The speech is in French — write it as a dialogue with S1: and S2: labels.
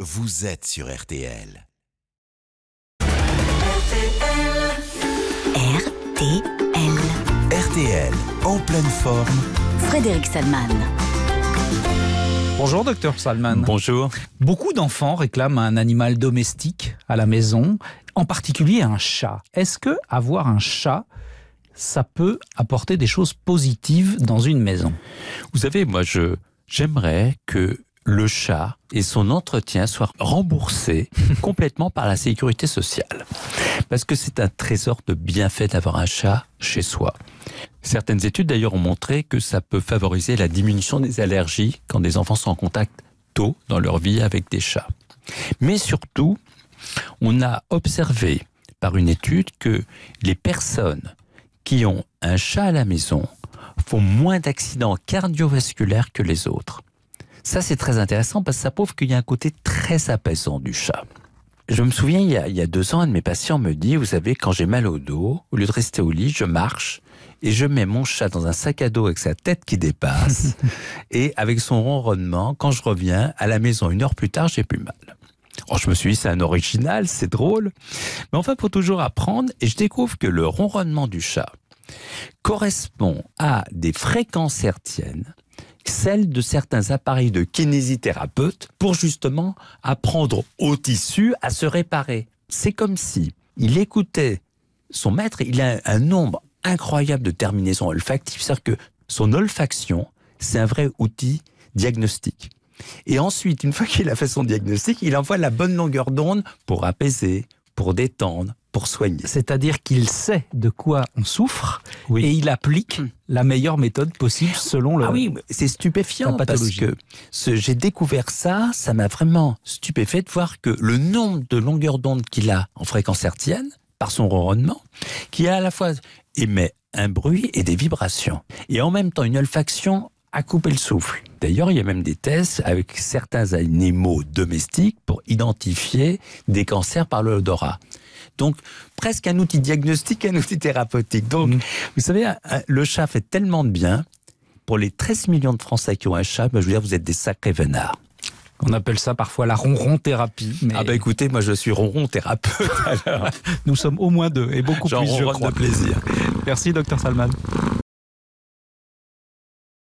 S1: vous êtes sur RTL.
S2: RTL.
S1: RTL, en pleine forme.
S2: Frédéric Salman.
S3: Bonjour docteur Salman.
S4: Bonjour.
S3: Beaucoup d'enfants réclament un animal domestique à la maison, en particulier un chat. Est-ce que avoir un chat, ça peut apporter des choses positives dans une maison?
S4: Vous savez, moi, j'aimerais que le chat et son entretien soient remboursés complètement par la sécurité sociale. Parce que c'est un trésor de bienfait d'avoir un chat chez soi. Certaines études d'ailleurs ont montré que ça peut favoriser la diminution des allergies quand des enfants sont en contact tôt dans leur vie avec des chats. Mais surtout, on a observé par une étude que les personnes qui ont un chat à la maison font moins d'accidents cardiovasculaires que les autres. Ça, c'est très intéressant parce que ça prouve qu'il y a un côté très apaisant du chat. Je me souviens, il y a 2 ans, un de mes patients me dit, vous savez, quand j'ai mal au dos, au lieu de rester au lit, je marche et je mets mon chat dans un sac à dos avec sa tête qui dépasse et avec son ronronnement, quand je reviens à la maison 1 heure plus tard, j'ai plus mal. Alors, je me suis dit, c'est un original, c'est drôle. Mais enfin, il faut toujours apprendre et je découvre que le ronronnement du chat correspond à des fréquences hertziennes, celle de certains appareils de kinésithérapeute pour justement apprendre au tissu à se réparer. C'est comme si il écoutait son maître, il a un nombre incroyable de terminaisons olfactives, c'est-à-dire que son olfaction, c'est un vrai outil diagnostique. Et ensuite, une fois qu'il a fait son diagnostic, il envoie la bonne longueur d'onde pour apaiser, pour détendre, pour soigner.
S3: C'est-à-dire qu'il sait de quoi on souffre et il applique la meilleure méthode possible selon le...
S4: Ah oui, c'est stupéfiant parce que j'ai découvert ça m'a vraiment stupéfait de voir que le nombre de longueurs d'onde qu'il a en fréquence hertzienne, par son ronronnement, qui à la fois émet un bruit et des vibrations, et en même temps une olfaction à couper le souffle. D'ailleurs, il y a même des tests avec certains animaux domestiques pour identifier des cancers par l'odorat. Donc, presque un outil diagnostique, un outil thérapeutique. Donc, vous savez, le chat fait tellement de bien. Pour les 13 millions de Français qui ont un chat, je veux dire, vous êtes des sacrés venards.
S3: On appelle ça parfois la ronron-thérapie. Mais...
S4: Ah bah écoutez, moi je suis ronron-thérapeute. Alors.
S3: Nous sommes au moins 2 et beaucoup plus, je crois.
S4: de plaisir.
S3: Merci, docteur Salman.